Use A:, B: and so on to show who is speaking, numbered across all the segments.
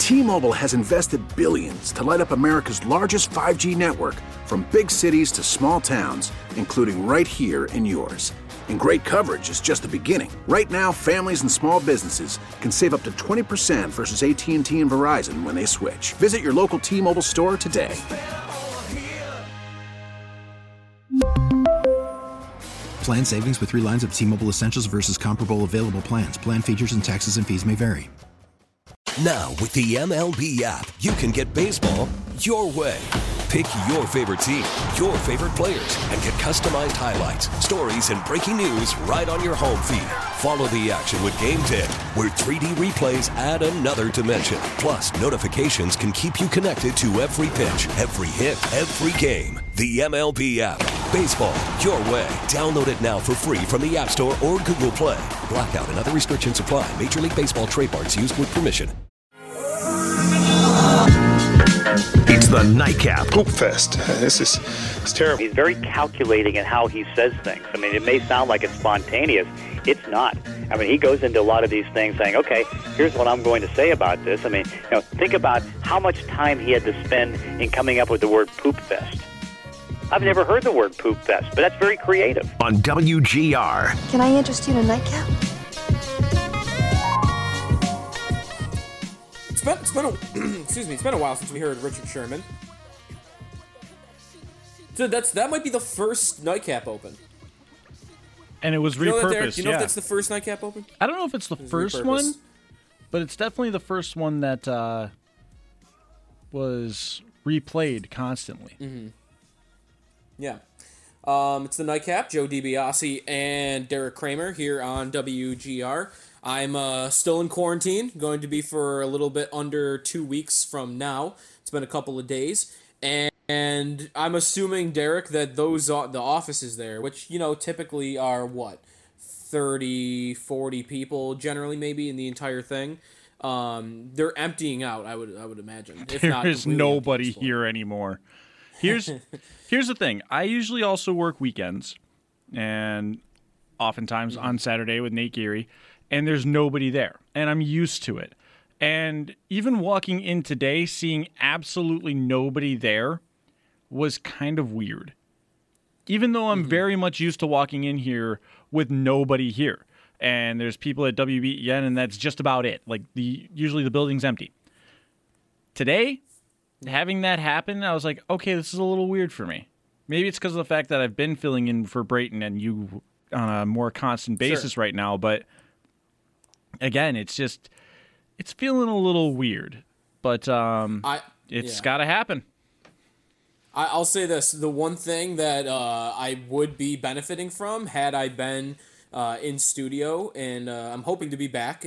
A: T-Mobile has invested billions to light up America's largest 5G network, from big cities to small towns, including right here in yours. And great coverage is just the beginning. Right now, families and small businesses can save up to 20% versus AT&T and Verizon when they switch. Visit your local T-Mobile store today.
B: Plan savings with 3 lines of T-Mobile Essentials versus comparable available plans. Plan features and taxes and fees may vary.
C: Now, with the MLB app, you can get baseball your way. Pick your favorite team, your favorite players, and get customized highlights, stories, and breaking news right on your home feed. Follow the action with Game Day, where 3D replays add another dimension. Plus, notifications can keep you connected to every pitch, every hit, every game. The MLB app. Baseball your way. Download it now for free from the App Store or Google Play. Blackout and other restrictions apply. Major League Baseball trademarks used with permission.
D: It's the Nightcap Poop Fest. It's terrible.
E: He's very calculating in how he says things. I mean, it may sound like it's spontaneous. It's not. I mean, he goes into a lot of these things saying, okay, here's what I'm going to say about this. I mean, think about how much time he had to spend in coming up with the word poop fest. I've never heard the word poop fest, but that's very creative.
D: On WGR.
F: Can I interest you in a nightcap?
G: It's been a while since we heard Richard Sherman. So that might be the first Nightcap Open.
H: And it was repurposed.
G: Do you know if that's the first Nightcap Open?
H: I don't know if it's the first one, but it's definitely the first one that was replayed constantly.
G: Mm-hmm. Yeah. It's the Nightcap, Joe DiBiase and Derek Kramer here on WGR. I'm still in quarantine, going to be for a little bit under 2 weeks from now. It's been a couple of days. And I'm assuming, Derek, that the offices there, which, typically are, 30, 40 people generally maybe in the entire thing, they're emptying out, I would imagine.
H: There is nobody here anymore. Here's the thing. I usually also work weekends, and oftentimes on Saturday with Nate Geary, and there's nobody there, and I'm used to it. And even walking in today, seeing absolutely nobody there was kind of weird. Even though I'm very much used to walking in here with nobody here, and there's people at WBEN, and that's just about it. Like, usually the building's empty. Today, having that happen, I was like, okay, this is a little weird for me. Maybe it's because of the fact that I've been filling in for Brayton and you on a more constant basis right now, but again, it's feeling a little weird. But it's got to happen.
G: I'll say this: the one thing that I would be benefiting from had I been in studio, and I'm hoping to be back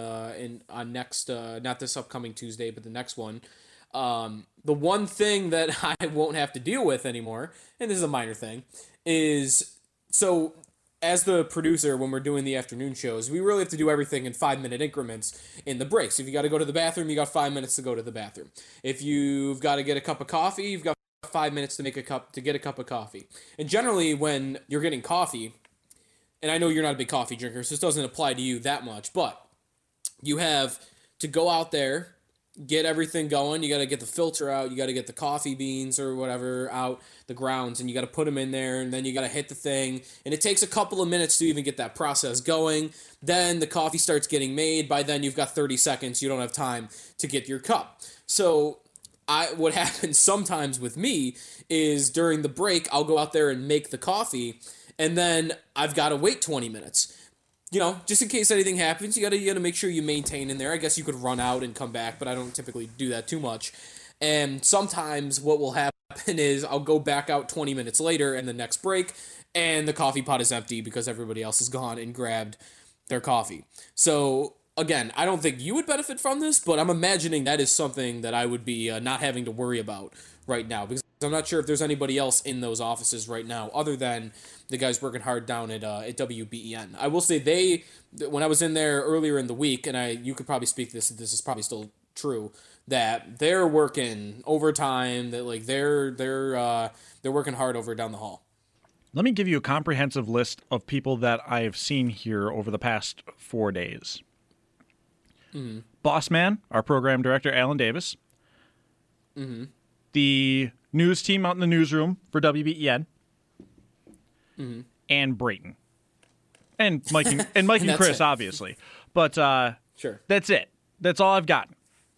G: on next not this upcoming Tuesday, but the next one. The one thing that I won't have to deal with anymore, and this is a minor thing, is so as the producer, when we're doing the afternoon shows, we really have to do everything in 5-minute increments in the breaks. If you got to go to the bathroom, you got 5 minutes to go to the bathroom. If you've got to get a cup of coffee, you've got 5 minutes to get a cup of coffee. And generally, when you're getting coffee, and I know you're not a big coffee drinker, so this doesn't apply to you that much, but you have to go out there, get everything going. You got to get the filter out. You got to get the coffee beans or whatever out, the grounds, and you got to put them in there, and then you got to hit the thing. And it takes a couple of minutes to even get that process going. Then the coffee starts getting made. By then, you've got 30 seconds. You don't have time to get your cup. So what happens sometimes with me is during the break, I'll go out there and make the coffee, and then I've got to wait 20 minutes. Just in case anything happens, you gotta make sure you maintain in there. I guess you could run out and come back, but I don't typically do that too much. And sometimes what will happen is I'll go back out 20 minutes later in the next break, and the coffee pot is empty because everybody else has gone and grabbed their coffee. So, again, I don't think you would benefit from this, but I'm imagining that is something that I would be not having to worry about right now, because I'm not sure if there's anybody else in those offices right now other than the guys working hard down at WBEN. I will say when I was in there earlier in the week, and you could probably speak to this is probably still true, that they're working overtime, that they're working hard over down the hall.
H: Let me give you a comprehensive list of people that I've seen here over the past 4 days. Boss Man, our program director, Alan Davis. Mm-hmm. The news team out in the newsroom for WBEN. Mm-hmm. And Brayton. And Mike and Chris, obviously. But
G: sure.
H: That's it. That's all I've gotten.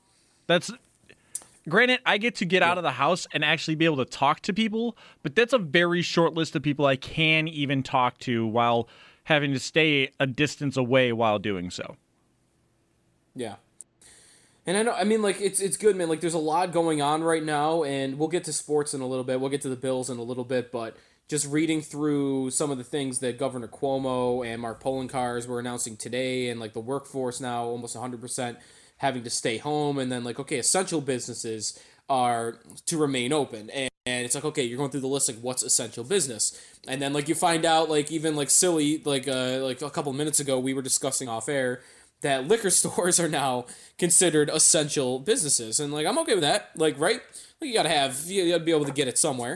H: Granted, I get to get out of the house and actually be able to talk to people, but that's a very short list of people I can even talk to while having to stay a distance away while doing so.
G: Yeah. And I mean, like, it's good, man. Like, there's a lot going on right now, and we'll get to sports in a little bit. We'll get to the Bills in a little bit, but just reading through some of the things that Governor Cuomo and Mark Poloncarz were announcing today, and, like, the workforce now almost 100% having to stay home, and then, like, okay, essential businesses are to remain open, and it's like, okay, you're going through the list, like, what's essential business? And then, like, you find out, like, even, like, silly, like a couple minutes ago, we were discussing off air that liquor stores are now considered essential businesses. And, like, I'm okay with that. Like, right? Like, you gotta be able to get it somewhere.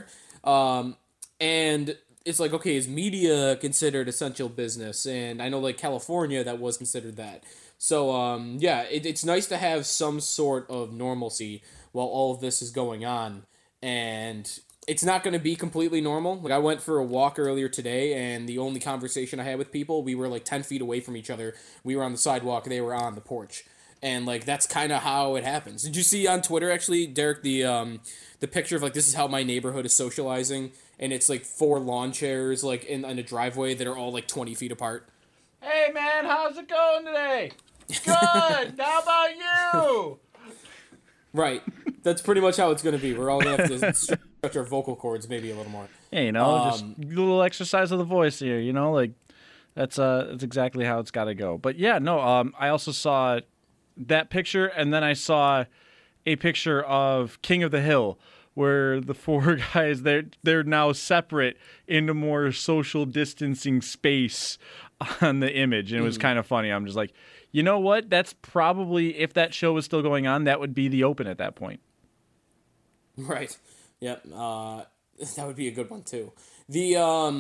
G: And it's like, okay, is media considered essential business? And I know, like, California, that was considered that. So, yeah, it's nice to have some sort of normalcy while all of this is going on. And it's not going to be completely normal. Like, I went for a walk earlier today, and the only conversation I had with people, we were like 10 feet away from each other. We were on the sidewalk, they were on the porch. And, like, that's kind of how it happens. Did you see on Twitter, actually, Derek, the picture of, like, this is how my neighborhood is socializing? And it's, like, 4 lawn chairs, like, in a driveway that are all, like, 20 feet apart.
H: Hey, man, how's it going today? Good! How about you?
G: Right. That's pretty much how it's going to be. We're all going to have to stretch our vocal cords maybe a little more.
H: Yeah, you know, just a little exercise of the voice here, you know, like that's exactly how it's got to go. But yeah, no, I also saw that picture, and then I saw a picture of King of the Hill where the 4 guys, they're now separate into more social distancing space on the image, and it was kind of funny. I'm just like, you know what? That's probably, if that show was still going on, that would be the Open at that point.
G: Right. Yep. That would be a good one too. Yeah,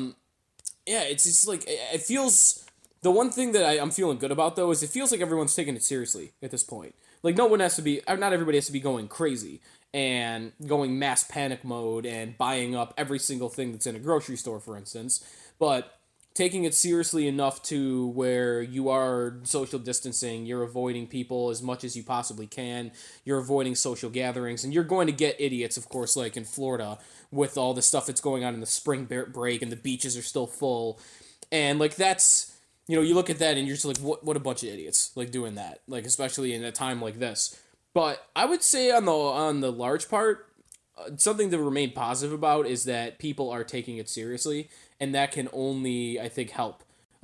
G: it's just like, it feels, the one thing that I'm feeling good about though is it feels like everyone's taking it seriously at this point. Like, not everybody has to be going crazy and going mass panic mode and buying up every single thing that's in a grocery store, for instance, but taking it seriously enough to where you are social distancing, you're avoiding people as much as you possibly can, you're avoiding social gatherings, and you're going to get idiots, of course, like in Florida, with all the stuff that's going on in the spring break, and the beaches are still full, and, like, that's, you know, you look at that and you're just like, what a bunch of idiots, like, doing that, like, especially in a time like this. But I would say on the large part, something to remain positive about is that people are taking it seriously, and that can only, I think, help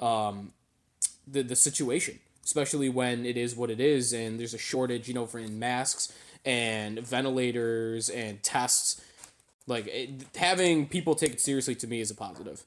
G: the situation, especially when it is what it is, and there's a shortage, you know, in masks and ventilators and tests. Like, having people take it seriously, to me, is a positive.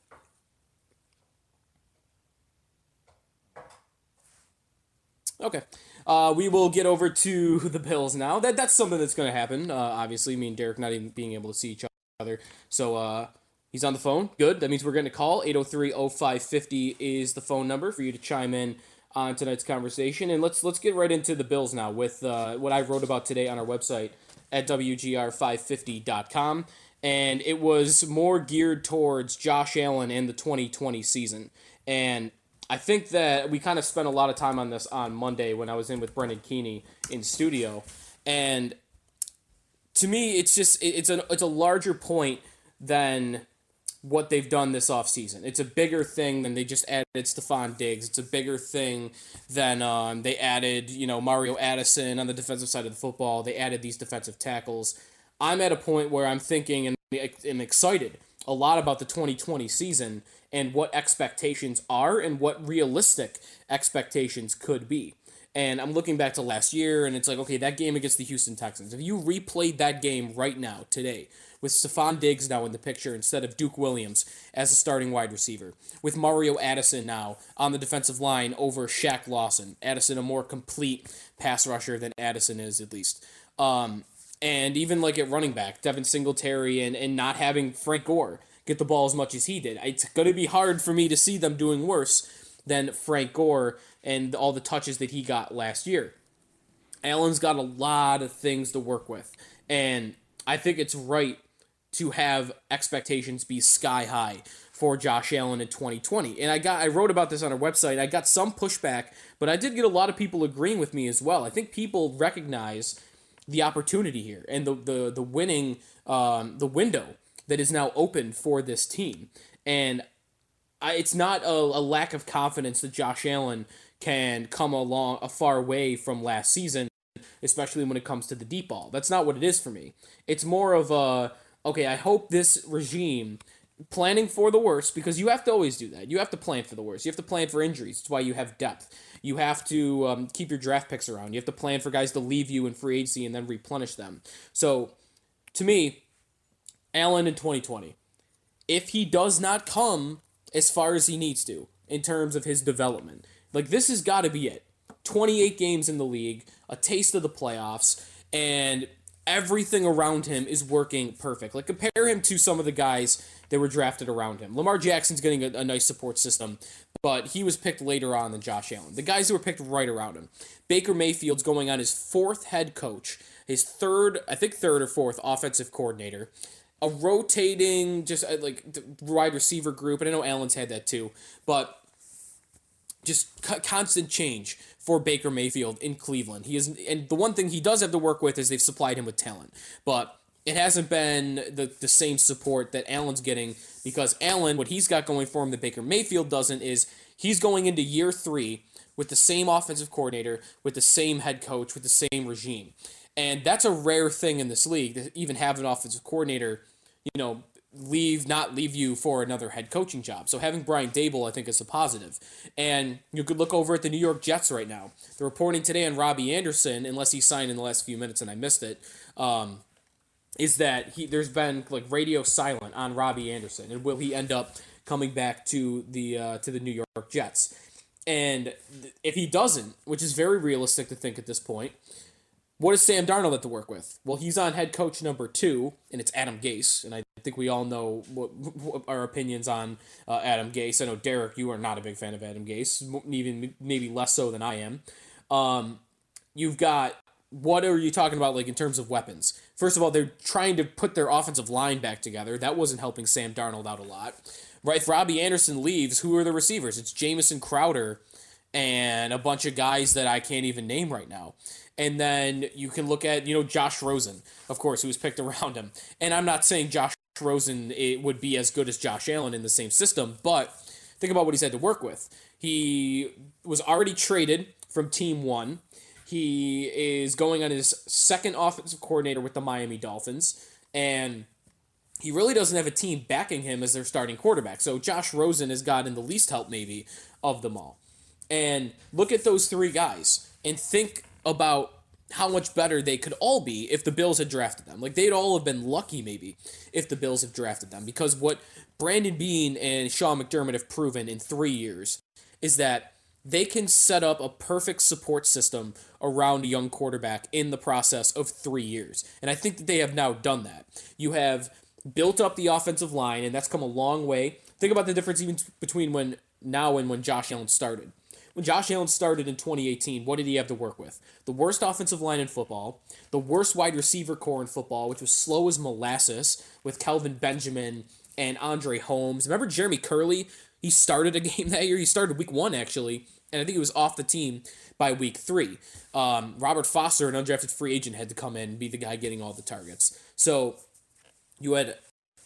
G: Okay. We will get over to the Bills now. That's something that's going to happen. Obviously, me and Derek not even being able to see each other. So he's on the phone. Good. That means we're getting a call. 803-0550 is the phone number for you to chime in on tonight's conversation. And let's get right into the Bills now with what I wrote about today on our website at WGR550.com. And it was more geared towards Josh Allen and the 2020 season. And I think that we kind of spent a lot of time on this on Monday when I was in with Brendan Keeney in studio, and to me, it's just it's a larger point than what they've done this offseason. It's a bigger thing than they just added Stephon Diggs. It's a bigger thing than they added, you know, Mario Addison on the defensive side of the football. They added these defensive tackles. I'm at a point where I'm thinking and am excited a lot about the 2020 season and what expectations are and what realistic expectations could be. And I'm looking back to last year, and it's like, okay, that game against the Houston Texans, if you replayed that game right now, today, with Stephon Diggs now in the picture instead of Duke Williams as a starting wide receiver, with Mario Addison now on the defensive line over Shaq Lawson, Addison a more complete pass rusher than Addison is, at least. And even like at running back, Devin Singletary and not having Frank Gore get the ball as much as he did. It's going to be hard for me to see them doing worse than Frank Gore and all the touches that he got last year. Allen's got a lot of things to work with, and I think it's right to have expectations be sky high for Josh Allen in 2020. And I wrote about this on our website. I got some pushback, but I did get a lot of people agreeing with me as well. I think people recognize the opportunity here and the winning the window that is now open for this team. And it's not a lack of confidence that Josh Allen can come along a far way from last season, especially when it comes to the deep ball. That's not what it is for me. It's more of okay, I hope this regime planning for the worst, because you have to always do that. You have to plan for the worst. You have to plan for injuries. That's why you have depth. You have to keep your draft picks around. You have to plan for guys to leave you in free agency and then replenish them. So, to me, Allen in 2020, if he does not come as far as he needs to in terms of his development, like, this has got to be it. 28 games in the league, a taste of the playoffs, and everything around him is working perfect. Like, compare him to some of the guys that were drafted around him. Lamar Jackson's getting a nice support system, but he was picked later on than Josh Allen. The guys who were picked right around him. Baker Mayfield's going on his 4th head coach, his third or fourth offensive coordinator, a rotating just like wide receiver group, and I know Allen's had that too, but just constant change for Baker Mayfield in Cleveland. And the one thing he does have to work with is they've supplied him with talent, but it hasn't been the same support that Allen's getting, because Allen, what he's got going for him that Baker Mayfield doesn't, is he's going into year 3 with the same offensive coordinator, with the same head coach, with the same regime. And that's a rare thing in this league, to even have an offensive coordinator, not leave you for another head coaching job. So having Brian Daboll, I think, is a positive. And you could look over at the New York Jets right now. They're reporting today on Robbie Anderson, unless he signed in the last few minutes and I missed it, is that there's been like radio silent on Robbie Anderson, and will he end up coming back to the New York Jets? And if he doesn't, which is very realistic to think at this point, what does Sam Darnold have to work with? Well, he's on head coach number 2, and it's Adam Gase, and I think we all know what our opinions on Adam Gase. I know, Derek, you are not a big fan of Adam Gase, even maybe less so than I am. You've got, what are you talking about, like, in terms of weapons? First of all, they're trying to put their offensive line back together. That wasn't helping Sam Darnold out a lot. Right, if Robbie Anderson leaves, who are the receivers? It's Jamison Crowder and a bunch of guys that I can't even name right now. And then you can look at, Josh Rosen, of course, who was picked around him. And I'm not saying Josh Rosen would be as good as Josh Allen in the same system, but think about what he's had to work with. He was already traded from Team 1. He is going on his 2nd offensive coordinator with the Miami Dolphins, and he really doesn't have a team backing him as their starting quarterback. So Josh Rosen has gotten the least help, maybe, of them all. And look at those 3 guys and think about how much better they could all be if the Bills had drafted them. Like, they'd all have been lucky, maybe, if the Bills had drafted them. Because what Brandon Beane and Sean McDermott have proven in 3 years is that they can set up a perfect support system around a young quarterback in the process of 3 years. And I think that they have now done that. You have built up the offensive line, and that's come a long way. Think about the difference even between when Josh Allen started. When Josh Allen started in 2018, what did he have to work with? The worst offensive line in football, the worst wide receiver core in football, which was slow as molasses, with Kelvin Benjamin and Andre Holmes. Remember Jeremy Curley? He started a game that year. He started week 1, actually, and I think he was off the team by week 3. Robert Foster, an undrafted free agent, had to come in and be the guy getting all the targets. So you had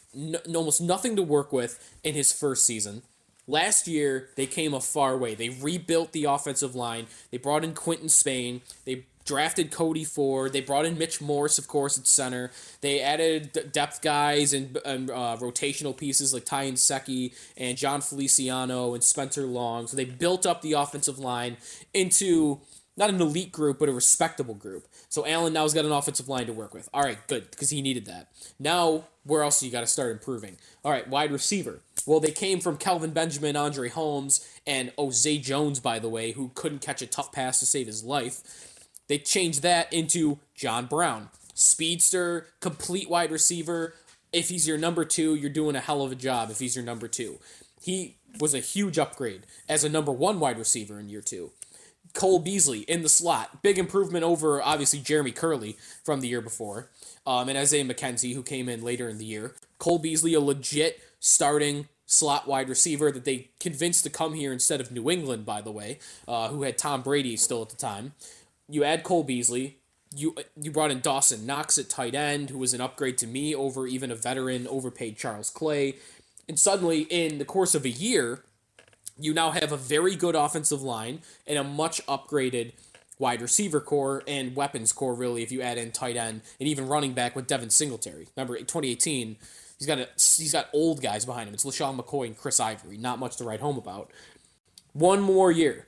G: almost nothing to work with in his first season. Last year, they came a far way. They rebuilt the offensive line. They brought in Quinton Spain. They drafted Cody Ford. They brought in Mitch Morse, of course, at center. They added depth guys and rotational pieces like Ty Nsekhe and John Feliciano and Spencer Long. So they built up the offensive line into not an elite group, but a respectable group. So Allen now's got an offensive line to work with. All right, good, because he needed that. Now, where else you got to start improving? All right, wide receiver. Well, they came from Kelvin Benjamin, Andre Holmes, and Zay Jones, by the way, who couldn't catch a tough pass to save his life. They changed that into John Brown. Speedster, complete wide receiver. If he's your number 2, you're doing a hell of a job if he's your number 2. He was a huge upgrade as a number 1 wide receiver in year 2. Cole Beasley in the slot. Big improvement over, obviously, Jeremy Curley from the year before. And Isaiah McKenzie, who came in later in the year. Cole Beasley, a legit starting slot wide receiver that they convinced to come here instead of New England, by the way, who had Tom Brady still at the time. You add Cole Beasley. You brought in Dawson Knox at tight end, who was an upgrade to me over even a veteran, overpaid Charles Clay. And suddenly, in the course of a year, you now have a very good offensive line and a much upgraded wide receiver core and weapons core, really, if you add in tight end and even running back with Devin Singletary. Remember, in 2018, he's got old guys behind him. It's LaShawn McCoy and Chris Ivory. Not much to write home about. One more year,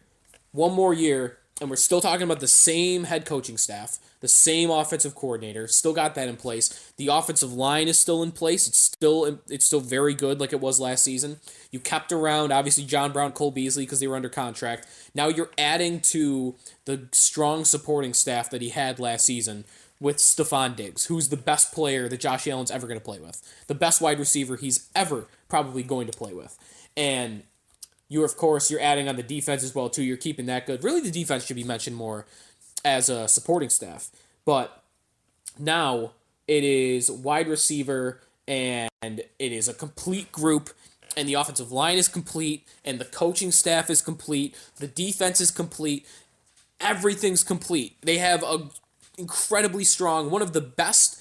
G: and we're still talking about the same head coaching staff, the same offensive coordinator. Still got that in place. The offensive line is still in place. It's still very good, like it was last season. You kept around, obviously, John Brown, Cole Beasley, because they were under contract. Now you're adding to the strong supporting staff that he had last season with Stephon Diggs, who's the best player that Josh Allen's ever going to play with. The best wide receiver he's ever probably going to play with. And you're adding on the defense as well, too. You're keeping that good. Really, the defense should be mentioned more as a supporting staff. But now it is wide receiver, and it is a complete group, and the offensive line is complete, and the coaching staff is complete. The defense is complete. Everything's complete. They have a incredibly strong, one of the best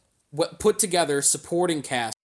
G: put together supporting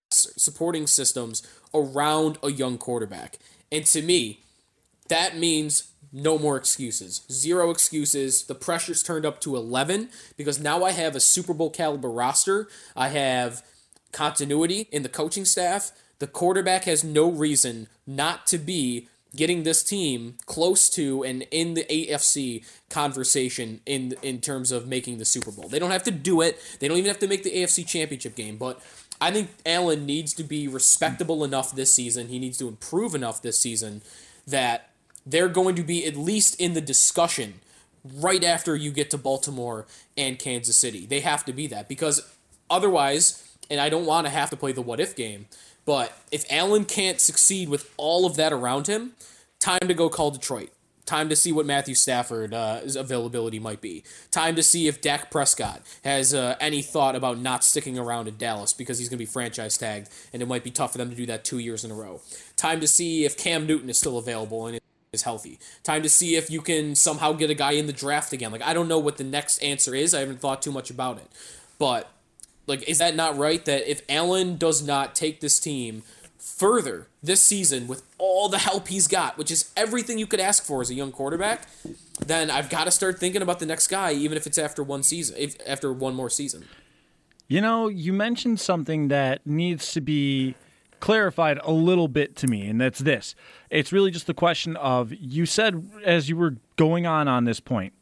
G: systems around a young quarterback. And to me, that means no more excuses. Zero excuses. The pressure's turned up to 11 because now I have a Super Bowl caliber roster. I have continuity in the coaching staff. The quarterback has no reason not to be getting this team close to and in the AFC conversation in terms of making the Super Bowl. They don't have to do it. They don't even have to make the AFC Championship game, but I think Allen needs to be respectable enough this season. He needs to improve enough this season that they're going to be at least in the discussion right after you get to Baltimore and Kansas City. They have to be that because otherwise, and I don't want to have to play the what-if game, but if Allen can't succeed with all of that around him, time to go call Detroit. Time to see what Matthew Stafford's availability might be. Time to see if Dak Prescott has any thought about not sticking around in Dallas because he's going to be franchise tagged, and it might be tough for them to do that 2 years in a row. Time to see if Cam Newton is still available and is healthy. Time to see if you can somehow get a guy in the draft again. Like, I don't know what the next answer is. I haven't thought too much about it. But, like, is that not right? That if Allen does not take this team further this season with all the help he's got, which is everything you could ask for as a young quarterback, then I've got to start thinking about the next guy, even if it's after one more season.
H: You know, you mentioned something that needs to be clarified a little bit to me, and that's this. It's really just the question of, you said as you were going on this point,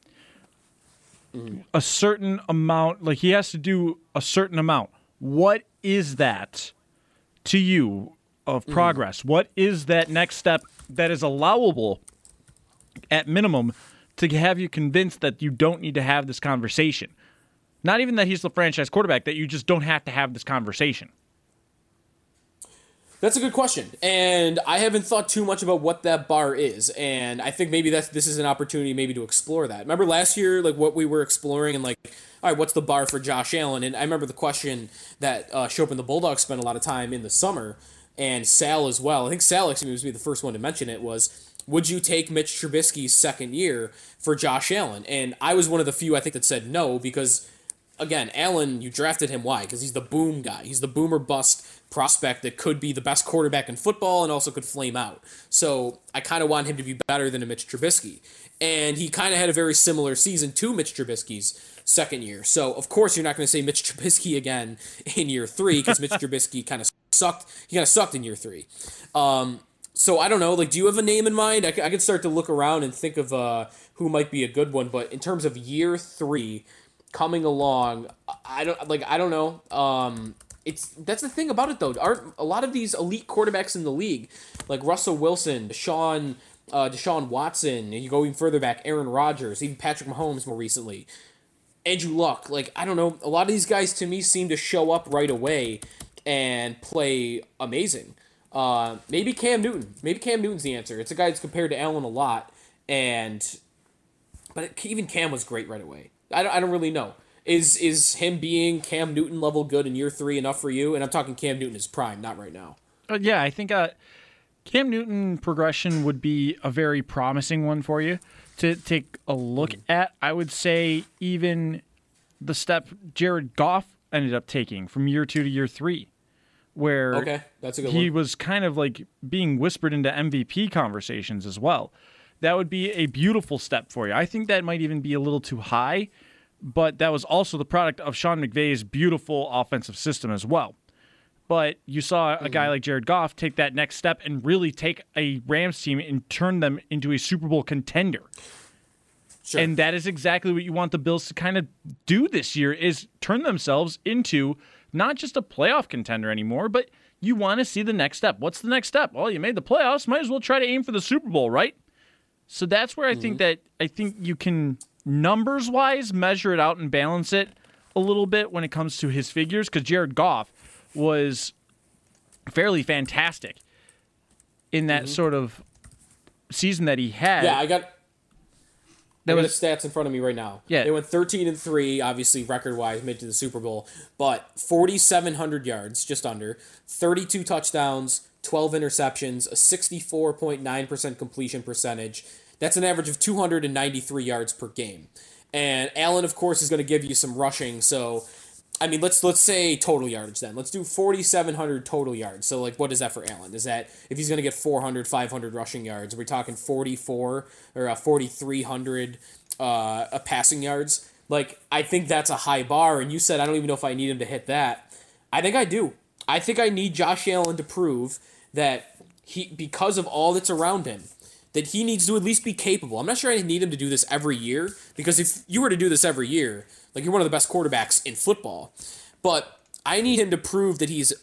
H: a certain amount, like he has to do a certain amount. What is that to you of progress? What is that next step that is allowable at minimum to have you convinced that you don't need to have this conversation? Not even that he's the franchise quarterback, that you just don't have to have this conversation.
G: That's a good question, and I haven't thought too much about what that bar is, and I think maybe this is an opportunity maybe to explore that. Remember last year, like what we were exploring and like, all right, what's the bar for Josh Allen? And I remember the question that Shope and the Bulldogs spent a lot of time in the summer, and Sal as well. I think Sal actually was the first one to mention it, was, would you take Mitch Trubisky's second year for Josh Allen? And I was one of the few, I think, that said no, because, again, Allen, you drafted him, why? Because he's the boom guy. He's the boom or bust prospect that could be the best quarterback in football and also could flame out. So I kind of want him to be better than a Mitch Trubisky. And he kind of had a very similar season to Mitch Trubisky's second year. So, of course, you're not going to say Mitch Trubisky again in year 3 because Mitch Trubisky kind of sucked. He kind of sucked in year 3. So I don't know. Like, do you have a name in mind? I could start to look around and think of who might be a good one. But in terms of year 3 coming along, I don't know. That's the thing about it though. Aren't a lot of these elite quarterbacks in the league, like Russell Wilson, Deshaun Watson, and you go even further back, Aaron Rodgers, even Patrick Mahomes more recently, Andrew Luck. Like, I don't know. A lot of these guys to me seem to show up right away and play amazing. Maybe Cam Newton. Maybe Cam Newton's the answer. It's a guy that's compared to Allen a lot, and But even Cam was great right away. I don't really know. Is him being Cam Newton level good in year 3 enough for you? And I'm talking Cam Newton is prime, not right now.
H: Yeah, I think Cam Newton progression would be a very promising one for you to take a look at. I would say even the step Jared Goff ended up taking from year 2 to year 3, where
G: that's a good
H: he
G: one.
H: was kind of like being whispered into MVP conversations as well. That would be a beautiful step for you. I think that might even be a little too high, but that was also the product of Sean McVay's beautiful offensive system as well. But you saw a guy like Jared Goff take that next step and really take a Rams team and turn them into a Super Bowl contender. Sure. And that is exactly what you want the Bills to kind of do this year, is turn themselves into not just a playoff contender anymore, but you want to see the next step. What's the next step? Well, you made the playoffs. Might as well try to aim for the Super Bowl, right? So that's where I think you can, numbers-wise, measure it out and balance it a little bit when it comes to his figures, because Jared Goff was fairly fantastic in that sort of season that he had.
G: Yeah, I got the stats in front of me right now.
H: Yeah.
G: They went 13-3, obviously record-wise, made it to the Super Bowl, but 4,700 yards, just under, 32 touchdowns, 12 interceptions, a 64.9% completion percentage. That's an average of 293 yards per game. And Allen, of course, is going to give you some rushing. So, I mean, let's say total yardage then. Let's do 4,700 total yards. So, like, what is that for Allen? Is that if he's going to get 400, 500 rushing yards, are we talking 44 or 4,300 passing yards? Like, I think that's a high bar. And you said, I don't even know if I need him to hit that. I think I do. I think I need Josh Allen to prove that because of all that's around him, that he needs to at least be capable. I'm not sure I need him to do this every year, because if you were to do this every year, like, you're one of the best quarterbacks in football. But I need him to prove that he's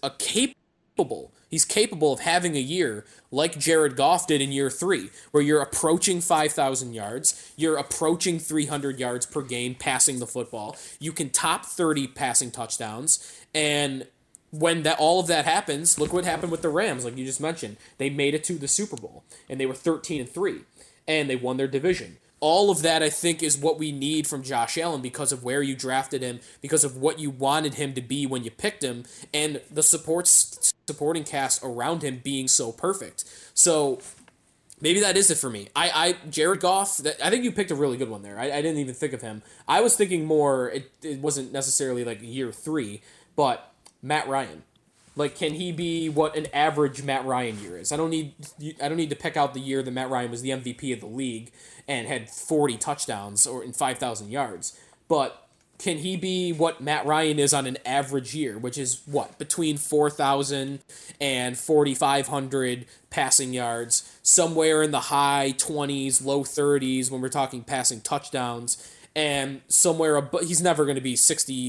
G: capable of having a year like Jared Goff did in year 3, where you're approaching 5,000 yards, you're approaching 300 yards per game passing the football, you can top 30 passing touchdowns, and when all of that happens, look what happened with the Rams, like you just mentioned. They made it to the Super Bowl, and they were 13-3, and they won their division. All of that, I think, is what we need from Josh Allen because of where you drafted him, because of what you wanted him to be when you picked him, and the supporting cast around him being so perfect. So maybe that is it for me. Jared Goff, I think you picked a really good one there. I didn't even think of him. I was thinking more, it wasn't necessarily like year 3, but Matt Ryan. Like, can he be what an average Matt Ryan year is? I don't need to pick out the year that Matt Ryan was the MVP of the league and had 40 touchdowns or in 5,000 yards. But can he be what Matt Ryan is on an average year, which is what, between 4,000 and 4,500 passing yards, somewhere in the high 20s, low 30s when we're talking passing touchdowns, and somewhere he's never going to be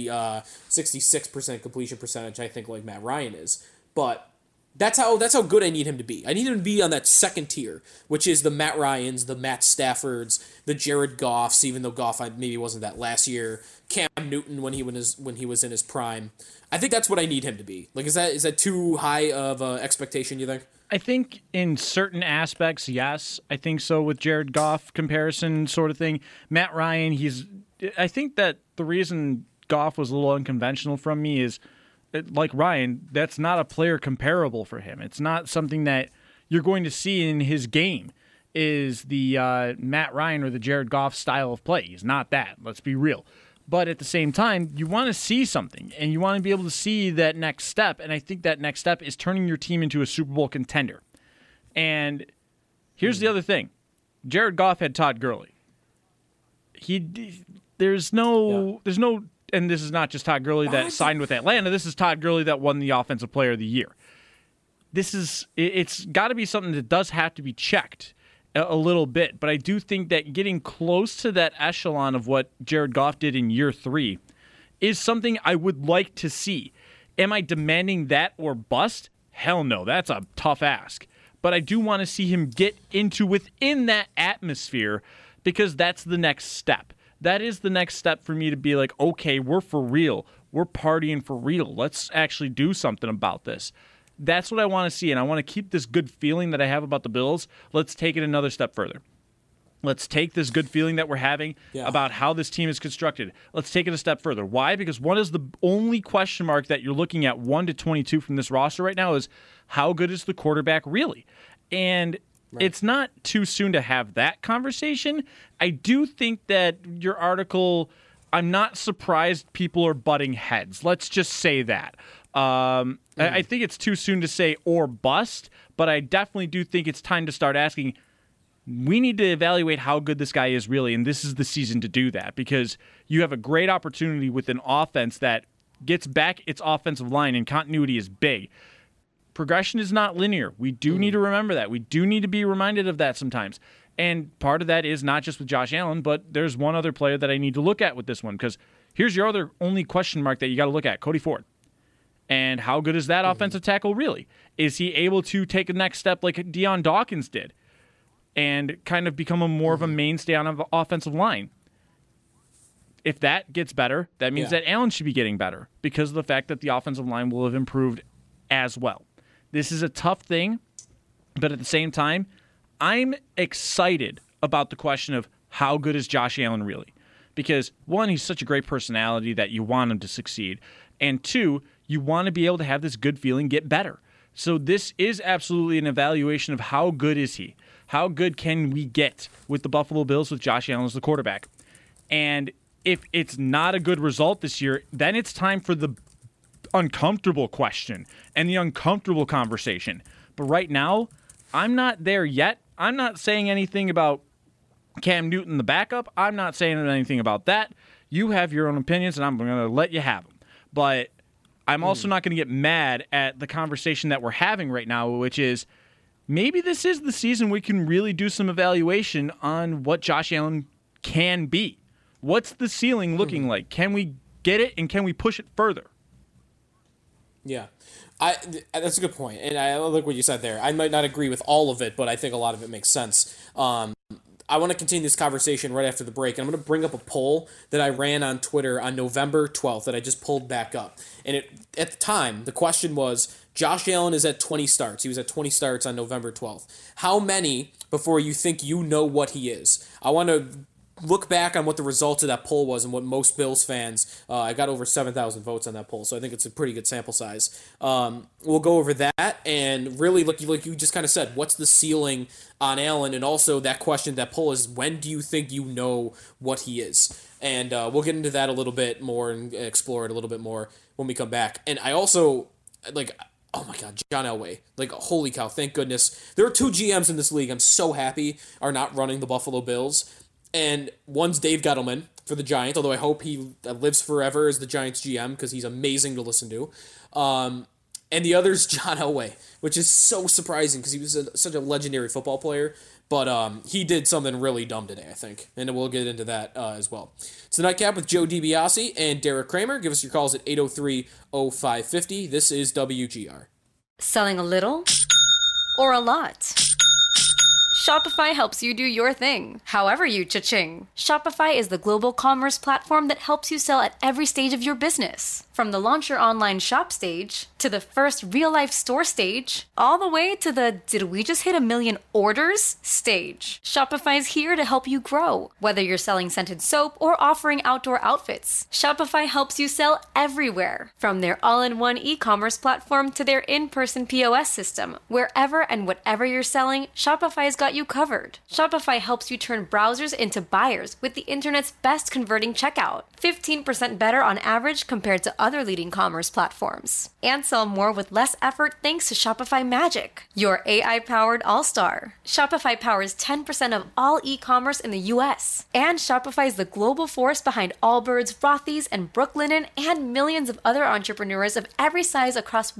G: 66% completion percentage, I think, like Matt Ryan is. But that's how good I need him to be. I need him to be on that second tier, which is the Matt Ryans, the Matt Staffords, the Jared Goffs, even though Goff maybe wasn't that last year, Cam Newton when he was in his prime. I think that's what I need him to be. Like, is that too high of an expectation, you think?
H: I think in certain aspects, yes. I think so with Jared Goff comparison sort of thing. Matt Ryan, I think that the reason Goff was a little unconventional from me is, like Ryan, that's not a player comparable for him. It's not something that you're going to see in his game, is the Matt Ryan or the Jared Goff style of play. He's not that. Let's be real. But at the same time, you want to see something, and you want to be able to see that next step, and I think that next step is turning your team into a Super Bowl contender. And here's the other thing. Jared Goff had Todd Gurley. There's no, and this is not just Todd Gurley that signed with Atlanta. This is Todd Gurley that won the Offensive Player of the Year. It's got to be something that does have to be checked a little bit, but I do think that getting close to that echelon of what Jared Goff did in year 3 is something I would like to see. Am I demanding that or bust? Hell no, that's a tough ask. But I do want to see him get into within that atmosphere, because that's the next step. That is the next step for me to be like, okay, we're for real. We're partying for real. Let's actually do something about this. That's what I want to see, and I want to keep this good feeling that I have about the Bills. Let's take it another step further. Let's take this good feeling that we're having about how this team is constructed. Let's take it a step further. Why? Because one is the only question mark that you're looking at 1 to 22 from this roster right now is how good is the quarterback really? And it's not too soon to have that conversation. I do think that your article, I'm not surprised people are butting heads. Let's just say that. I think it's too soon to say or bust, but I definitely do think it's time to start asking, we need to evaluate how good this guy is really, and this is the season to do that because you have a great opportunity with an offense that gets back its offensive line, and continuity is big. Progression is not linear. We do need to remember that. We do need to be reminded of that sometimes. And part of that is not just with Josh Allen, but there's one other player that I need to look at with this one because here's your other only question mark that you got to look at, Cody Ford. And how good is that offensive tackle really? Is he able to take a next step like Deion Dawkins did and kind of become more of a mainstay on an offensive line? If that gets better, that means that Allen should be getting better because of the fact that the offensive line will have improved as well. This is a tough thing, but at the same time, I'm excited about the question of how good is Josh Allen really? Because one, he's such a great personality that you want him to succeed. And two, you want to be able to have this good feeling get better. So this is absolutely an evaluation of how good is he? How good can we get with the Buffalo Bills with Josh Allen as the quarterback? And if it's not a good result this year, then it's time for the uncomfortable question and the uncomfortable conversation. But right now, I'm not there yet. I'm not saying anything about Cam Newton, the backup. I'm not saying anything about that. You have your own opinions, and I'm going to let you have them. But I'm also not going to get mad at the conversation that we're having right now, which is maybe this is the season we can really do some evaluation on what Josh Allen can be. What's the ceiling looking like? Can we get it, and can we push it further?
G: Yeah, that's a good point, and I like what you said there. I might not agree with all of it, but I think a lot of it makes sense. I want to continue this conversation right after the break, and I'm going to bring up a poll that I ran on Twitter on November 12th that I just pulled back up. And at the time, the question was, Josh Allen is at 20 starts. He was at 20 starts on November 12th. How many before you think you know what he is? I want to look back on what the results of that poll was and what most Bills fans, I got over 7,000 votes on that poll, so I think it's a pretty good sample size. We'll go over that and really look, like you just kind of said, what's the ceiling on Allen? And also that question, that poll is, when do you think you know what he is? And we'll get into that a little bit more and explore it a little bit more when we come back. And I also, oh my God, John Elway. Holy cow, thank goodness. There are two GMs in this league I'm so happy are not running the Buffalo Bills. And one's Dave Gettleman for the Giants, although I hope he lives forever as the Giants GM because he's amazing to listen to. And the other's John Elway, which is so surprising because he was such a legendary football player. But he did something really dumb today, I think. And we'll get into that as well. It's the Nightcap with Joe DiBiase and Derek Kramer. Give us your calls at 803-0550. This is WGR.
F: Selling a little or a lot? Shopify helps you do your thing, however you cha-ching. Shopify is the global commerce platform that helps you sell at every stage of your business. From the launch your online shop stage, to the first real-life store stage, all the way to the did we just hit 1 million orders stage. Shopify's here to help you grow. Whether you're selling scented soap or offering outdoor outfits, Shopify helps you sell everywhere. From their all-in-one e-commerce platform to their in-person POS system, wherever and whatever you're selling, Shopify's got you covered. Shopify helps you turn browsers into buyers with the internet's best converting checkout. 15% better on average compared to other leading commerce platforms. And sell more with less effort thanks to Shopify Magic, your AI-powered all-star. Shopify powers 10% of all e-commerce in the U.S. And Shopify is the global force behind Allbirds, Rothy's, and Brooklinen, and millions of other entrepreneurs of every size across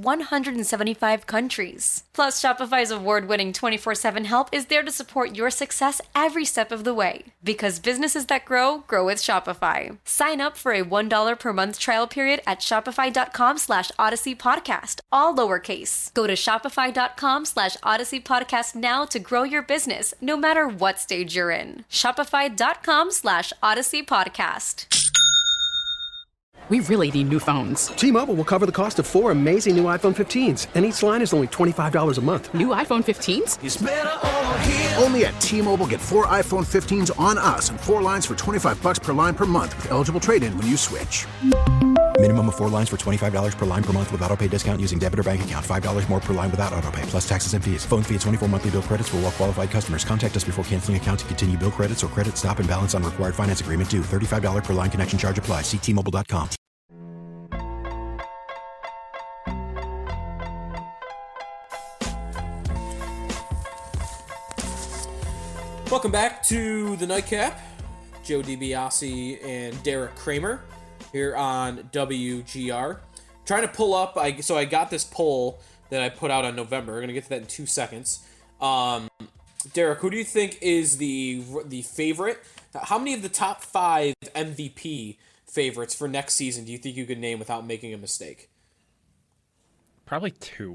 F: 175 countries. Plus, Shopify's award-winning 24/7 help is there to support your success every step of the way. Because businesses that grow, grow with Shopify. Sign up for a $1 per month trial period at shopify.com/Odyssey Podcast, all lowercase. Go to shopify.com/Odyssey Podcast now to grow your business, no matter what stage you're in. Shopify.com/Odyssey Podcast.
I: We really need new phones.
J: T-Mobile will cover the cost of 4 amazing new iPhone 15s, and each line is only $25 a month.
I: New iPhone 15s?
A: It's better over here. Only at T-Mobile, get 4 iPhone 15s on us and 4 lines for $25 per line per month with eligible trade-in when you switch.
B: Minimum of 4 lines for $25 per line per month with autopay discount using debit or bank account. $5 more per line without autopay, plus taxes and fees. Phone fee at 24 monthly bill credits for well-qualified customers. Contact us before canceling account to continue bill credits or credit stop and balance on required finance agreement due. $35 per line connection charge applies. See T-Mobile.com.
G: Welcome back to the Nightcap. Joe DiBiase and Derek Kramer here on WGR. Trying to pull up, so I got this poll that I put out on November. We're going to get to that in 2 seconds. Derek, who do you think is the favorite? How many of the top 5 MVP favorites for next season do you think you could name without making a mistake?
H: Probably 2.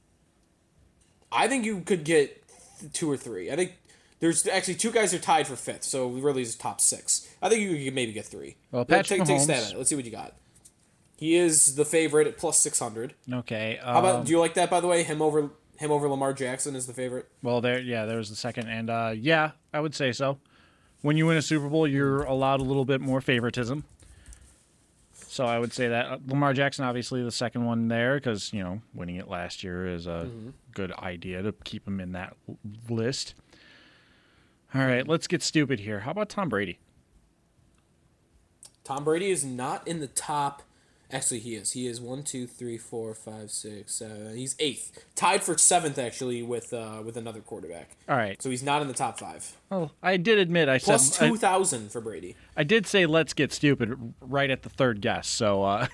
G: I think you could get 2 or 3. I think there's actually 2 guys are tied for 5th, so really it's top 6. I think you could maybe get 3.
H: Well, Patrick Mahomes.
G: Take a stab at it. Let's see what you got. He is the favorite at plus 600.
H: Okay.
G: How about? Do you like that, by the way? Him over Lamar Jackson is the favorite.
H: Well, there's the second, and yeah, I would say so. When you win a Super Bowl, you're allowed a little bit more favoritism. So I would say that Lamar Jackson, obviously, the second one there, because winning it last year is a good idea to keep him in that list. All right, let's get stupid here. How about Tom Brady?
G: Tom Brady is not in the top. Actually, he is. He is 1, 2, 3, 4, 5, 6, 7. He's 8th, tied for 7th actually with another quarterback.
H: All right,
G: so he's not in the top 5.
H: Oh, I did admit I
G: plus
H: said
G: 2,000 for Brady.
H: I did say let's get stupid right at the third guess. So, I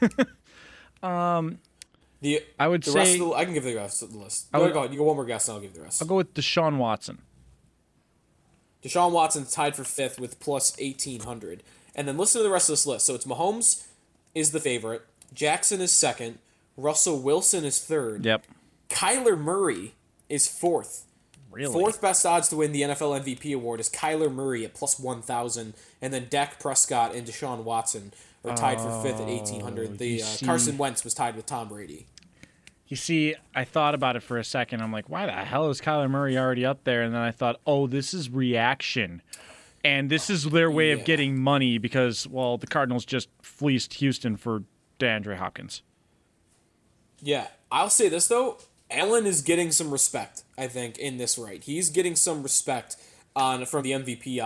H: would say
G: I can give the rest of the list. Go ahead. You go one more guess, and I'll give the rest.
H: I'll go with Deshaun Watson.
G: Deshaun Watson tied for 5th with plus 1,800. And then listen to the rest of this list. So it's Mahomes is the favorite. Jackson is 2nd. Russell Wilson is 3rd.
H: Yep.
G: Kyler Murray is 4th.
H: Really?
G: 4th best odds to win the NFL MVP award is Kyler Murray at plus 1,000. And then Dak Prescott and Deshaun Watson are tied for 5th at 1,800. Carson Wentz was tied with Tom Brady.
H: You see, I thought about it for a second. I'm like, why the hell is Kyler Murray already up there? And then I thought, oh, this is reaction. And this is their way of getting money because, well, the Cardinals just fleeced Houston for DeAndre Hopkins.
G: Yeah. I'll say this, though. Allen is getting some respect, I think, in this right. He's getting some respect from the MVP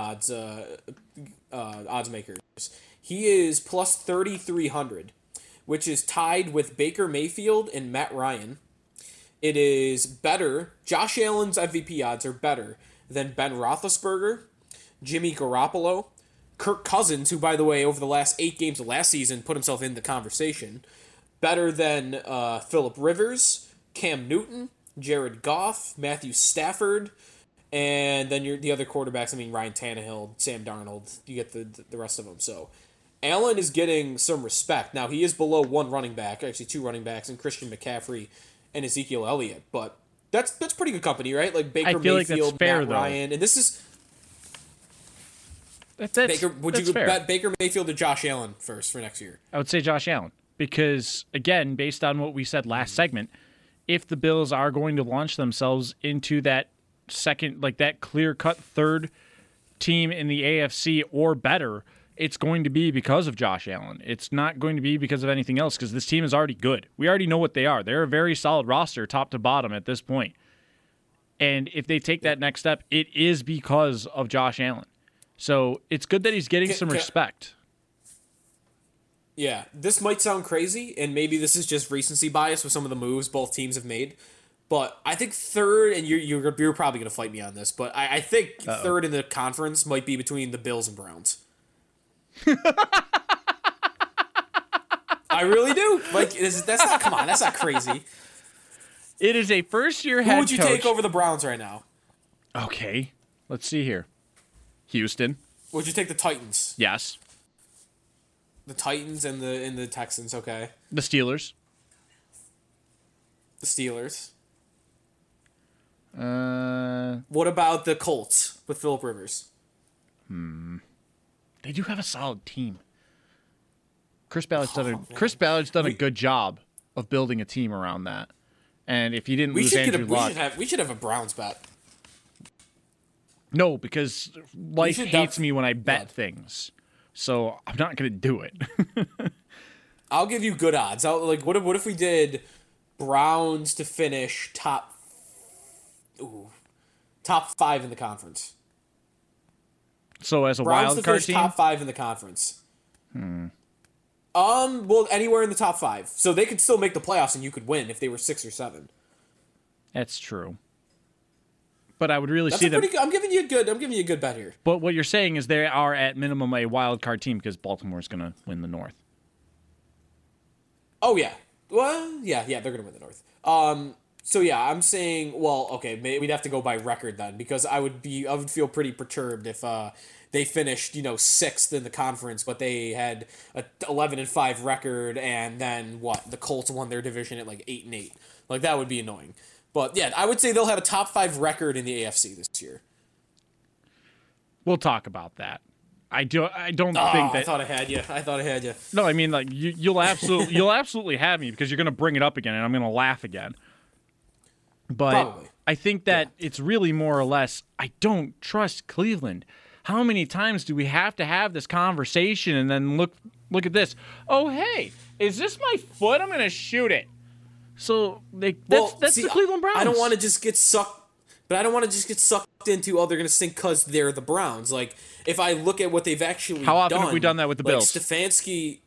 G: odds makers. He is plus 3,300. Which is tied with Baker Mayfield and Matt Ryan. It is better. Josh Allen's MVP odds are better than Ben Roethlisberger, Jimmy Garoppolo, Kirk Cousins, who, by the way, over the last 8 games of last season put himself in the conversation. Better than Phillip Rivers, Cam Newton, Jared Goff, Matthew Stafford, and then the other quarterbacks. I mean, Ryan Tannehill, Sam Darnold. You get the rest of them. So Allen is getting some respect. Now, he is below 1 running back, actually 2 running backs, and Christian McCaffrey and Ezekiel Elliott. But that's pretty good company, right? Like Baker Mayfield, like Matt Ryan, and this is Baker. Would you bet Baker Mayfield or Josh Allen first for next year?
H: I would say Josh Allen because, again, based on what we said last segment, if the Bills are going to launch themselves into that second, like that clear-cut third team in the AFC or better, it's going to be because of Josh Allen. It's not going to be because of anything else because this team is already good. We already know what they are. They're a very solid roster top to bottom at this point. And if they take that next step, it is because of Josh Allen. So it's good that he's getting some respect.
G: Yeah, this might sound crazy, and maybe this is just recency bias with some of the moves both teams have made. But I think third, and you're probably going to fight me on this, but I think third in the conference might be between the Bills and Browns. I really do. Like, that's not crazy.
H: It is a first-year head coach.
G: Who would you take over the Browns right now?
H: Okay, let's see here. Houston.
G: Would you take the Titans?
H: Yes.
G: The Titans and the Texans, okay.
H: The Steelers.
G: The Steelers.
H: What
G: about the Colts with Phillip Rivers?
H: They do have a solid team. Chris Ballard's done a good job of building a team around that. And if you didn't lose Andrew Luck,
G: we should have a Browns bet.
H: No, because life hates me when I bet things. So I'm not going to do it.
G: I'll give you good odds. What if we did Browns to finish top 5 in the conference?
H: So as a
G: Browns
H: wild card team,
G: top 5 in the conference. Well, anywhere in the top 5, so they could still make the playoffs, and you could win if they were 6 or 7.
H: That's true. But I would really see them.
G: I'm giving you a good bet here.
H: But what you're saying is they are at minimum a wild card team because Baltimore's going to win the North.
G: Oh yeah, well yeah, they're going to win the North. So yeah, I'm saying, well, okay, we'd have to go by record then, because I would feel pretty perturbed if they finished 6th in the conference, but they had a 11-5 record, and then the Colts won their division at 8-8. Like, that would be annoying. But yeah, I would say they'll have a top 5 record in the AFC this year.
H: We'll talk about that. I don't think that.
G: I thought I had you.
H: No, I mean, you'll absolutely have me, because you're going to bring it up again, and I'm going to laugh again. But probably. I think that it's really more or less, I don't trust Cleveland. How many times do we have to have this conversation and then look at this? Oh, hey, is this my foot? I'm going to shoot it. So that's the Cleveland Browns.
G: I don't want to just get sucked. But I don't want to just get sucked into, they're going to stink because they're the Browns. Like, if I look at what they've actually done.
H: How often have we done that with the Bills?
G: Stefanski,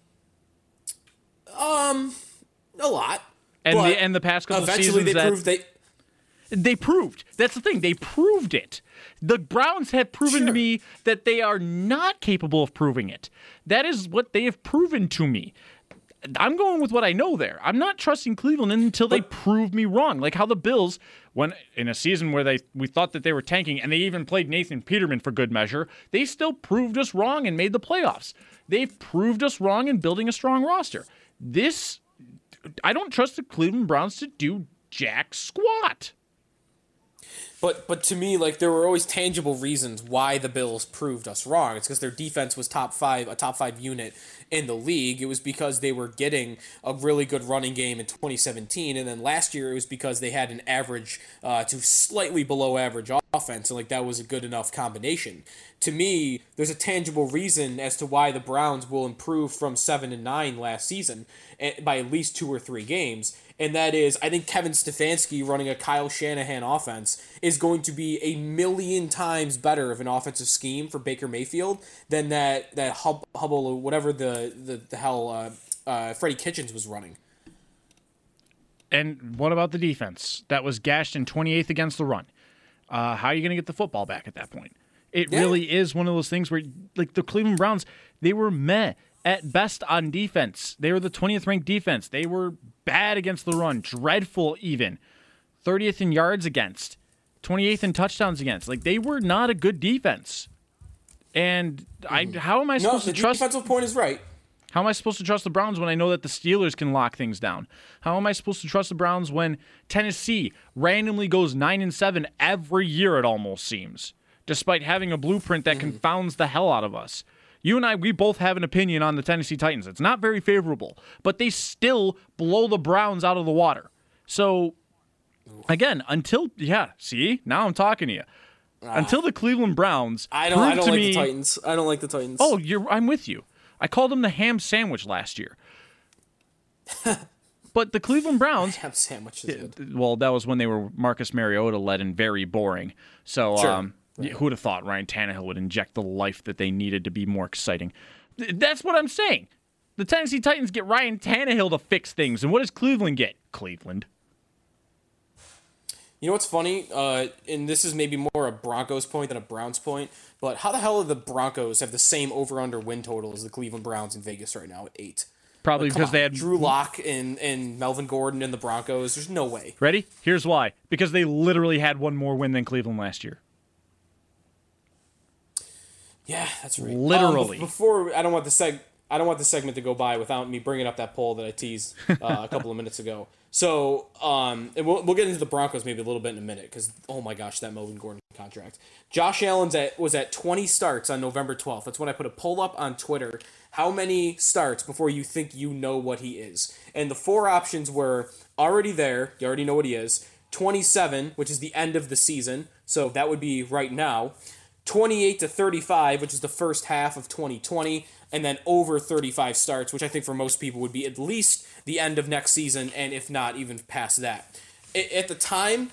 G: a lot.
H: And the past couple seasons, they proved. That's the thing. They proved it. The Browns have proven to me that they are not capable of proving it. That is what they have proven to me. I'm going with what I know there. I'm not trusting Cleveland until they prove me wrong. Like how the Bills, when in a season where we thought that they were tanking, and they even played Nathan Peterman for good measure, they still proved us wrong and made the playoffs. They've proved us wrong in building a strong roster. I don't trust the Cleveland Browns to do jack squat.
G: But to me, there were always tangible reasons why the Bills proved us wrong. It's because their defense was a top 5 unit in the league. It was because they were getting a really good running game in 2017, and then last year it was because they had an average to slightly below average offense, and that was a good enough combination. To me, there's a tangible reason as to why the Browns will improve from 7-9 last season by at least 2 or 3 games. And that is, I think Kevin Stefanski running a Kyle Shanahan offense is going to be a million times better of an offensive scheme for Baker Mayfield than that Hubble or whatever the hell Freddie Kitchens was running.
H: And what about the defense that was gashed in 28th against the run? How are you going to get the football back at that point? It really is one of those things where, the Cleveland Browns, they were meh at best on defense. They were the 20th ranked defense. They were bad against the run, dreadful even. 30th in yards against, 28th in touchdowns against. They were not a good defense. And how am I supposed to trust?
G: The defensive point is right.
H: How am I supposed to trust the Browns when I know that the Steelers can lock things down? How am I supposed to trust the Browns when Tennessee randomly goes 9-7 every year, it almost seems, despite having a blueprint that confounds the hell out of us? You and I, we both have an opinion on the Tennessee Titans. It's not very favorable, but they still blow the Browns out of the water. So, again, see? Now I'm talking to you. Until the Cleveland Browns
G: I don't like the Titans. I don't like the Titans.
H: Oh, I'm with you. I called them the ham sandwich last year. But the Cleveland Browns...
G: Ham sandwich is good.
H: Well, that was when they were Marcus Mariota-led and very boring. So,
G: Sure.
H: Who would have thought Ryan Tannehill would inject the life that they needed to be more exciting? That's what I'm saying. The Tennessee Titans get Ryan Tannehill to fix things. And what does Cleveland get? Cleveland.
G: You know what's funny? And this is maybe more a Broncos point than a Browns point, but how the hell do the Broncos have the same over-under win total as the Cleveland Browns in Vegas right now at 8?
H: Probably because they had
G: Drew Lock and Melvin Gordon and the Broncos. There's no way.
H: Ready? Here's why. Because they literally had one more win than Cleveland last year.
G: Yeah, that's right.
H: Literally.
G: Before I don't want to I don't want this segment to go by without me bringing up that poll that I teased a couple of minutes ago. So, and we'll get into the Broncos maybe a little bit in a minute because, oh my gosh, that Melvin Gordon contract. Josh Allen was at 20 starts on November 12th. That's when I put a poll up on Twitter. How many starts before you think you know what he is? And the 4 options were already there. You already know what he is. 27, which is the end of the season. So that would be right now. 28 to 35, which is the first half of 2020. And then over 35 starts, which I think for most people would be at least the end of next season, and if not, even past that. At the time,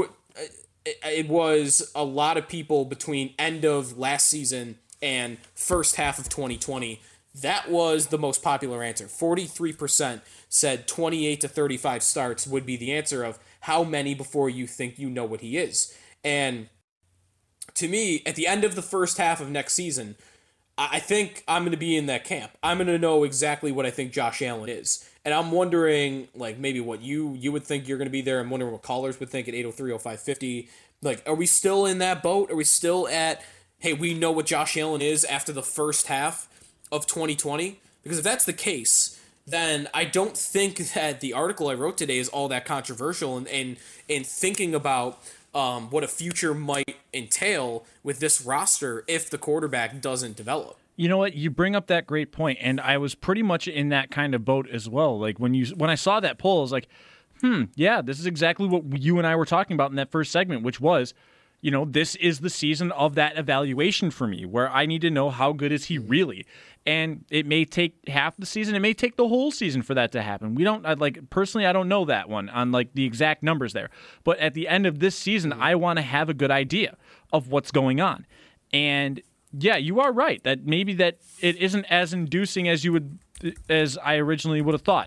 G: it was a lot of people between end of last season and first half of 2020. That was the most popular answer. 43% said 28 to 35 starts would be the answer of how many before you think you know what he is. And to me, at the end of the first half of next season, I think I'm going to be in that camp. I'm going to know exactly what I think Josh Allen is. And I'm wondering, like, maybe what you would think you're going to be there. I'm wondering what callers would think at 803-0550. Like, are we still in that boat? Are we still at, hey, we know what Josh Allen is after the first half of 2020? Because if that's the case, then I don't think that the article I wrote today is all that controversial and thinking about what a future might entail with this roster if the quarterback doesn't develop.
H: You know what? You bring up that great point, and I was pretty much in that kind of boat as well. Like when I saw that poll, I was like, yeah, this is exactly what you and I were talking about in that first segment, which was, this is the season of that evaluation for me, where I need to know how good is he really. And it may take half the season, it may take the whole season for that to happen. Personally, I don't know that one on the exact numbers there. But at the end of this season, I want to have a good idea of what's going on. And yeah, you are right that maybe that it isn't as inducing as I originally would have thought.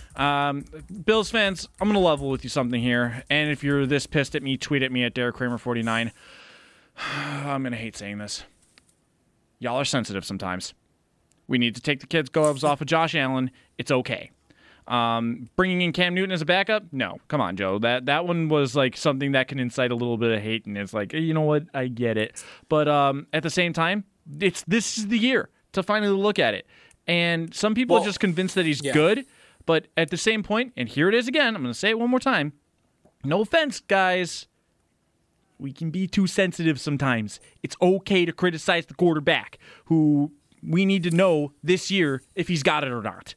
H: Bills fans, I'm going to level with you something here. And if you're this pissed at me, tweet at me at Derek Kramer 49. I'm going to hate saying this. Y'all are sensitive sometimes. We need to take the kids' gloves off of Josh Allen. It's okay. Bringing in Cam Newton as a backup? No. Come on, Joe. That one was something that can incite a little bit of hate, and it's you know what? I get it. But at the same time, this is the year to finally look at it. And some people are just convinced that he's good. But at the same point, and here it is again, I'm going to say it one more time. No offense, guys. We can be too sensitive sometimes. It's okay to criticize the quarterback who we need to know this year if he's got it or not.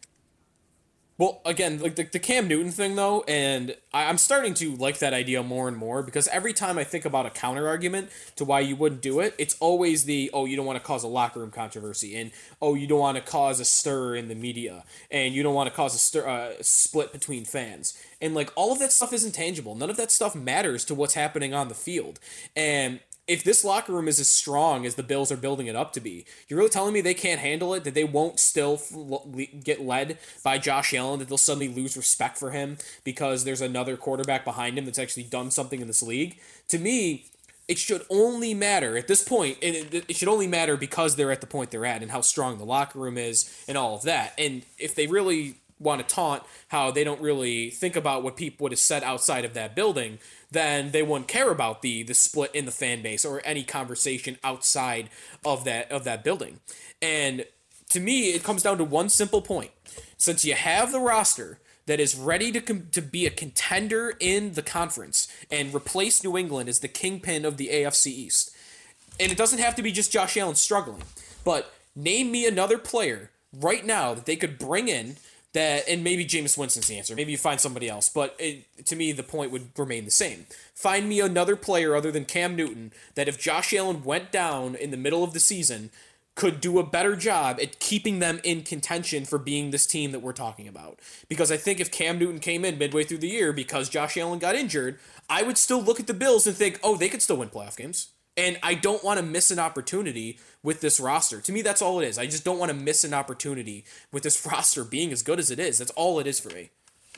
G: Well, again, the Cam Newton thing, though, and I'm starting to like that idea more and more because every time I think about a counter argument to why you wouldn't do it, it's always you don't want to cause a locker room controversy, and you don't want to cause a stir in the media, and you don't want to cause a split between fans. And all of that stuff is intangible. None of that stuff matters to what's happening on the field. And if this locker room is as strong as the Bills are building it up to be, you're really telling me they can't handle it, that they won't still get led by Josh Allen, that they'll suddenly lose respect for him because there's another quarterback behind him that's actually done something in this league? To me, it should only matter at this point, and it should only matter because they're at the point they're at and how strong the locker room is and all of that. And if they really want to taunt how they don't really think about what is said outside of that building, then they wouldn't care about the split in the fan base or any conversation outside of that building. And to me, it comes down to one simple point. Since you have the roster that is ready to be a contender in the conference and replace New England as the kingpin of the AFC East, and it doesn't have to be just Josh Allen struggling, but name me another player right now that they could bring in that, and maybe Jameis Winston's the answer. Maybe you find somebody else. But to me, the point would remain the same. Find me another player other than Cam Newton that if Josh Allen went down in the middle of the season could do a better job at keeping them in contention for being this team that we're talking about. Because I think if Cam Newton came in midway through the year because Josh Allen got injured, I would still look at the Bills and think, they could still win playoff games. And I don't want to miss an opportunity with this roster. To me, that's all it is. I just don't want to miss an opportunity with this roster being as good as it is. That's all it is for me.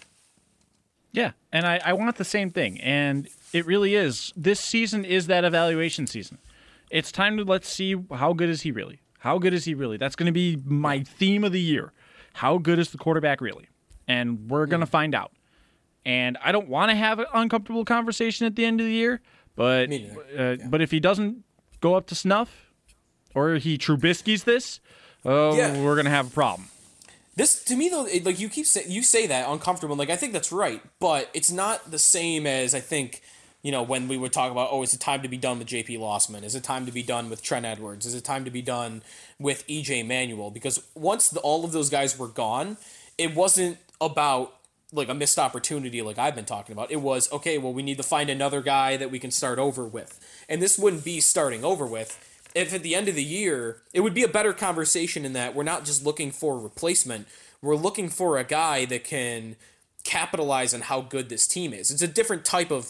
H: Yeah, and I want the same thing. And it really is. This season is that evaluation season. It's time to let's see how good is he really. How good is he really? That's going to be my theme of the year. How good is the quarterback really? And we're going to find out. And I don't want to have an uncomfortable conversation at the end of the year. But but if he doesn't go up to snuff, or he Trubisky's this, we're gonna have a problem.
G: This, to me, though, like you say that uncomfortable. Like, I think that's right, but it's not the same as I think, when we would talk about, is it time to be done with J.P. Lossman? Is it time to be done with Trent Edwards? Is it time to be done with E.J. Manuel? Because once all of those guys were gone, it wasn't about like a missed opportunity like I've been talking about. It was, okay, well, we need to find another guy that we can start over with. And this wouldn't be starting over with. If at the end of the year, it would be a better conversation in that we're not just looking for a replacement. We're looking for a guy that can capitalize on how good this team is. It's a different type of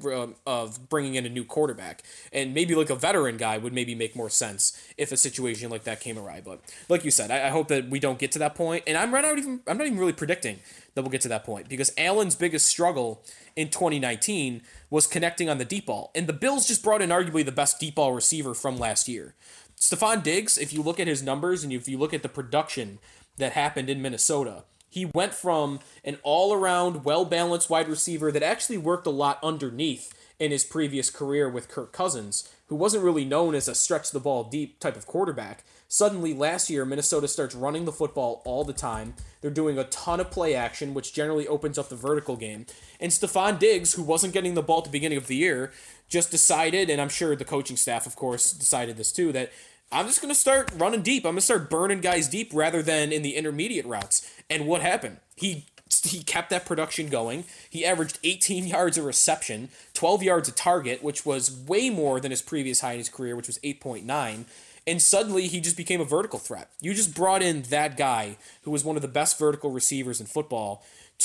G: bringing in a new quarterback, and maybe like a veteran guy would maybe make more sense if a situation like that came awry. But like you said, I hope that we don't get to that point, and I'm not even really predicting that we'll get to that point, because Allen's biggest struggle in 2019 was connecting on the deep ball, and the Bills just brought in arguably the best deep ball receiver from last year. Stephon Diggs, if you look at his numbers and if you look at the production that happened in Minnesota, he went from an all-around, well-balanced wide receiver that actually worked a lot underneath in his previous career with Kirk Cousins, who wasn't really known as a stretch-the-ball-deep type of quarterback. Suddenly, last year, Minnesota starts running the football all the time. They're doing a ton of play action, which generally opens up the vertical game. And Stephon Diggs, who wasn't getting the ball at the beginning of the year, just decided, and I'm sure the coaching staff, of course, decided this too, that I'm just going to start running deep. I'm going to start burning guys deep rather than in the intermediate routes. And what happened? He kept that production going. He averaged 18 yards a reception, 12 yards a target, which was way more than his previous high in his career, which was 8.9. And suddenly he just became a vertical threat. You just brought in that guy who was one of the best vertical receivers in football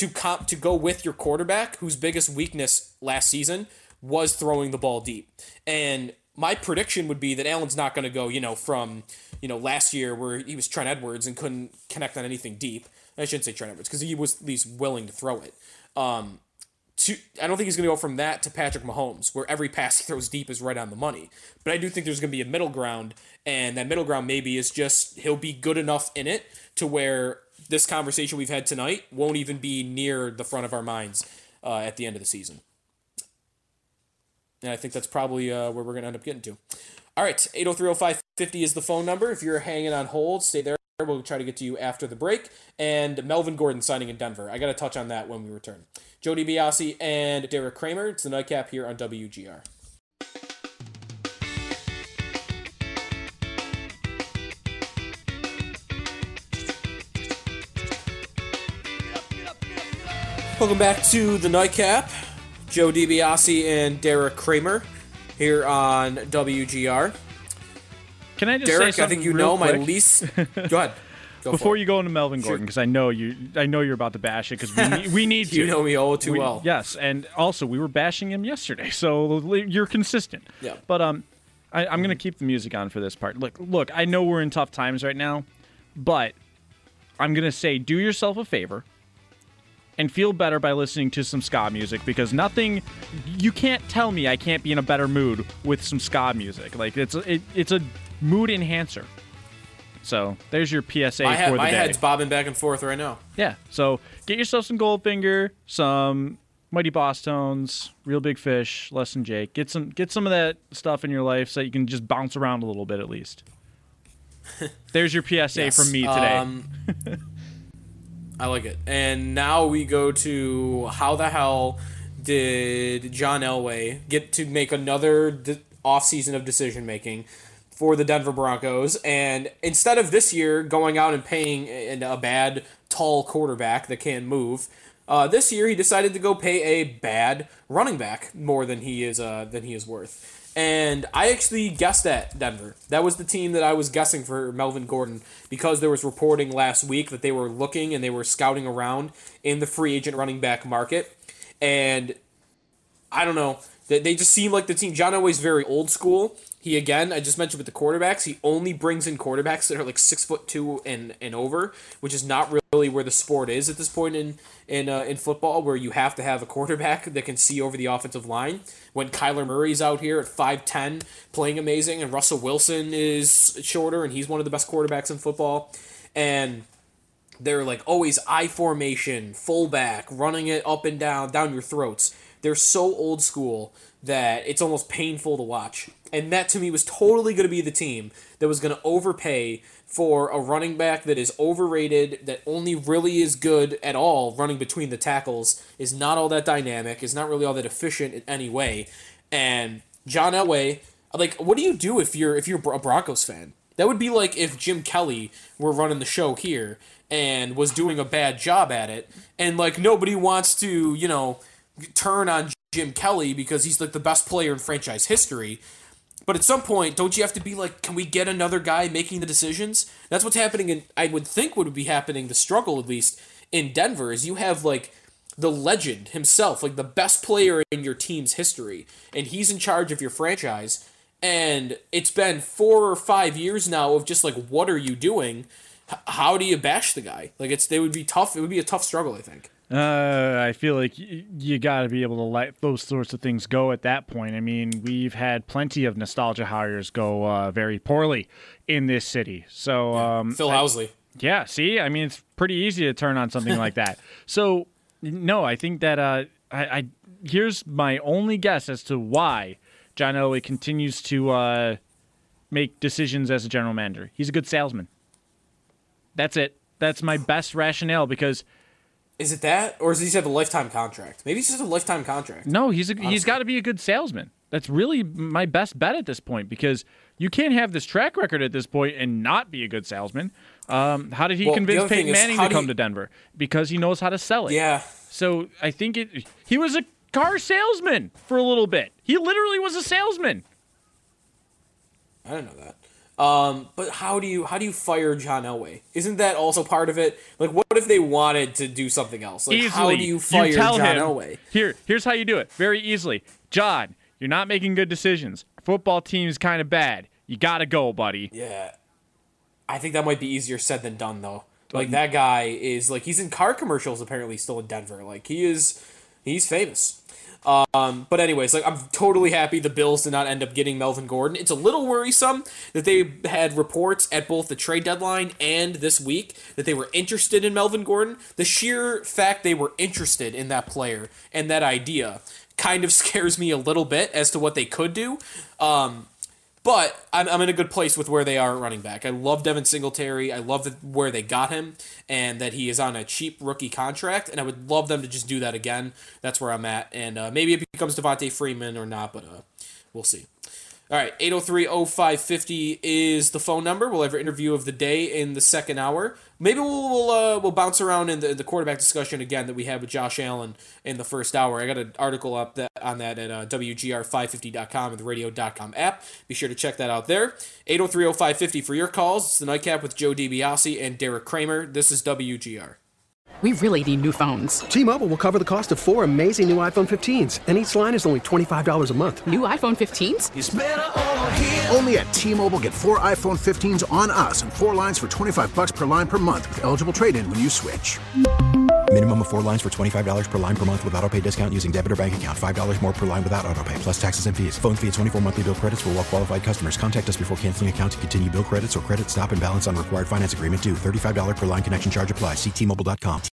G: to go with your quarterback, whose biggest weakness last season was throwing the ball deep. And my prediction would be that Allen's not going to go, from, last year where he was Trent Edwards and couldn't connect on anything deep. I shouldn't say Trent Edwards because he was at least willing to throw it. I don't think he's going to go from that to Patrick Mahomes, where every pass he throws deep is right on the money. But I do think there's going to be a middle ground, and that middle ground maybe is just he'll be good enough in it to where this conversation we've had tonight won't even be near the front of our minds at the end of the season. And I think that's probably where we're going to end up getting to. All right, 803-0550 is the phone number. If you're hanging on hold, stay there. We'll try to get to you after the break. And Melvin Gordon signing in Denver. I got to touch on that when we return. Joe DiBiase and Derek Kramer. It's the Nightcap here on WGR. Welcome back to the Nightcap. Joe DiBiase and Derek Kramer here on WGR.
H: Can I just
G: Derek,
H: say something
G: I think you
H: real
G: know
H: quick?
G: my least. Go ahead.
H: Before you go into Melvin Gordon, because I know you're about to bash it because we need to.
G: You know me all too well.
H: Yes, and also we were bashing him yesterday, so you're consistent.
G: Yeah.
H: But I'm going to keep the music on for this part. Look, I know we're in tough times right now, but I'm going to say do yourself a favor and feel better by listening to some ska music, because you can't tell me I can't be in a better mood with some ska music. Like it's a mood enhancer. So there's your PSA for the day.
G: My head's bobbing back and forth right now.
H: Yeah. So get yourself some Goldfinger, some Mighty Boss Tones, Real Big Fish, Less Than Jake. Get some of that stuff in your life so that you can just bounce around a little bit at least. There's your PSA from me today.
G: I like it. And now we go to how the hell did John Elway get to make another offseason of decision-making for the Denver Broncos? And instead of this year going out and paying a bad, tall quarterback that can't move, this year he decided to go pay a bad running back more than he is worth. And I actually guessed at Denver. That was the team that I was guessing for Melvin Gordon, because there was reporting last week that they were looking and they were scouting around in the free agent running back market. And I don't know. They just seem like the team. John Elway's very old school. He, again, I just mentioned with the quarterbacks, he only brings in quarterbacks that are like 6'2" and over, which is not really where the sport is at this point in football, where you have to have a quarterback that can see over the offensive line. When Kyler Murray's out here at 5'10", playing amazing, and Russell Wilson is shorter, and he's one of the best quarterbacks in football. And they're like always I formation, fullback, running it up and down your throats. They're so old school that it's almost painful to watch. And that, to me, was totally going to be the team that was going to overpay for a running back that is overrated, that only really is good at all running between the tackles, is not all that dynamic, is not really all that efficient in any way. And John Elway, like, what do you do if you're a Broncos fan? That would be like if Jim Kelly were running the show here and was doing a bad job at it, and, like, nobody wants to, you know, turn on Jim Kelly because he's, like, the best player in franchise history. But at some point, don't you have to be like, can we get another guy making the decisions? That's what's happening in, I would think would be happening, the struggle at least, in Denver, is you have, like, the legend himself, like the best player in your team's history, and he's in charge of your franchise, and it's been 4 or 5 years now of just, like, what are you doing? How do you bash the guy? Like, it would be tough. It would be a tough struggle, I think.
H: I feel like you got to be able to let those sorts of things go at that point. I mean, we've had plenty of nostalgia hires go very poorly in this city. So
G: Phil Housley.
H: Yeah, see? I mean, it's pretty easy to turn on something like that. So, no, I think that here's my only guess as to why John Elway continues to make decisions as a general manager. He's a good salesman. That's it. That's my best rationale, because...
G: Is it that, or does he just have a lifetime contract? Maybe he's just a lifetime contract.
H: No, he's got to be a good salesman. That's really my best bet at this point, because you can't have this track record at this point and not be a good salesman. How did he convince Peyton Manning to come to Denver? Because he knows how to sell it.
G: Yeah.
H: So I think he was a car salesman for a little bit. He literally was a salesman.
G: I didn't know that. But how do you fire John Elway? Isn't that also part of it? Like, what if they wanted to do something else? Like,
H: easily.
G: How do you fire John Elway?
H: Here's how you do it. Very easily. John, you're not making good decisions. Football team's kind of bad. You gotta go, buddy.
G: Yeah. I think that might be easier said than done, though. Like, that guy is, like, he's in car commercials apparently still in Denver. Like, he's famous. But anyways, like, I'm totally happy the Bills did not end up getting Melvin Gordon. It's a little worrisome that they had reports at both the trade deadline and this week that they were interested in Melvin Gordon. The sheer fact they were interested in that player and that idea kind of scares me a little bit as to what they could do. But I'm in a good place with where they are at running back. I love Devin Singletary. I love where they got him and that he is on a cheap rookie contract. And I would love them to just do that again. That's where I'm at. And maybe it becomes Devontae Freeman or not, but we'll see. All right, 803-0550 is the phone number. We'll have our interview of the day in the second hour. Maybe we'll bounce around in the quarterback discussion again that we had with Josh Allen in the first hour. I got an article up on that at WGR550.com and the radio.com app. Be sure to check that out there. 803-0550 for your calls. It's the Nightcap with Joe DiBiase and Derek Kramer. This is WGR.
I: We really need new phones.
J: T-Mobile will cover the cost of 4 amazing new iPhone 15s, and each line is only $25 a month.
I: New iPhone 15s?
A: It's better over here. Only at T-Mobile, get 4 iPhone 15s on us and 4 lines for $25 per line per month with eligible trade-in when you switch.
B: Minimum of 4 lines for $25 per line per month with autopay discount using debit or bank account. $5 more per line without autopay, plus taxes and fees. Phone fee at 24 monthly bill credits for well-qualified customers. Contact us before canceling account to continue bill credits or credit stop and balance on required finance agreement due. $35 per line connection charge applies. See T-Mobile.com.